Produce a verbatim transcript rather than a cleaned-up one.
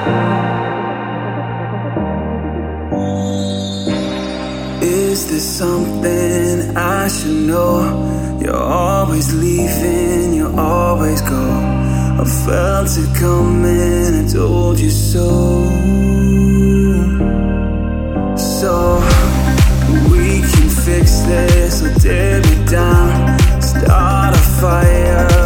Is there something I should know? You're always leaving, you always go. I felt it coming, I told you so. So we can fix this, so tear me down. Start a fire